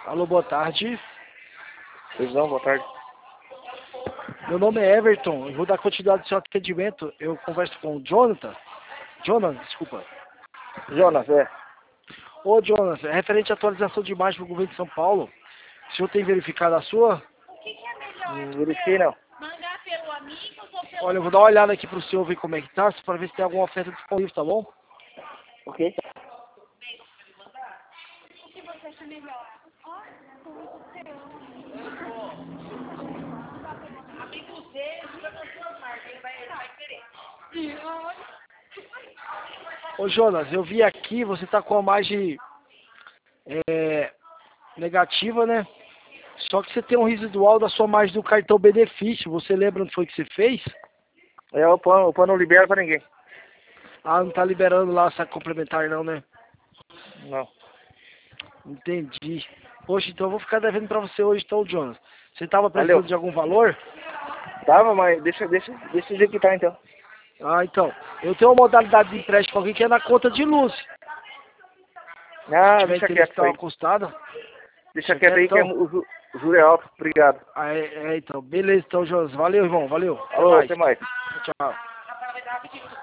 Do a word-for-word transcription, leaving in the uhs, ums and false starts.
Alô, boa tarde. Pois não, boa tarde. Meu nome é Everton. Eu vou dar continuidade ao seu atendimento. Eu converso com o Jonathan. Jonas, desculpa. Jonas, é. Ô, Jonas, é referente à atualização de imagem do governo de São Paulo. O senhor tem verificado a sua? Não verifiquei não. Mandar pelo Amigos ou pelo... Olha, eu vou dar uma olhada aqui pro senhor ver como é que tá, para ver se tem alguma oferta disponível, tá bom? Ok? O que você acha melhor? Ó, tudo seu. Amigos deles, para as suas marcas, ele vai, ele vai querer. Ô, Jonas, eu vi aqui, você tá com a imagem é, negativa, né? Só que você tem um residual da sua imagem do cartão benefício. Você lembra onde foi que você fez? É, o pano, o pano não libera pra ninguém. Ah, não tá liberando lá essa complementar não, né? Não. Entendi. Poxa, então eu vou ficar devendo pra você hoje, então, Jonas. Você tava precisando Valeu. de algum valor? Tava, mas deixa, deixa, deixa do jeito que tá então. Ah, então. Eu tenho uma modalidade de empréstimo com alguém que é na conta de luz. Ah, Se tiver deixa interesse quieto em isso dar aí. uma custada. Deixa Você quieto quer, aí que é, então? o, ju- o juro é alto. Obrigado. Ah, é, é, então. Beleza, então, Jonas. Valeu, irmão. Valeu. Até Alô, mais. até mais. Tchau.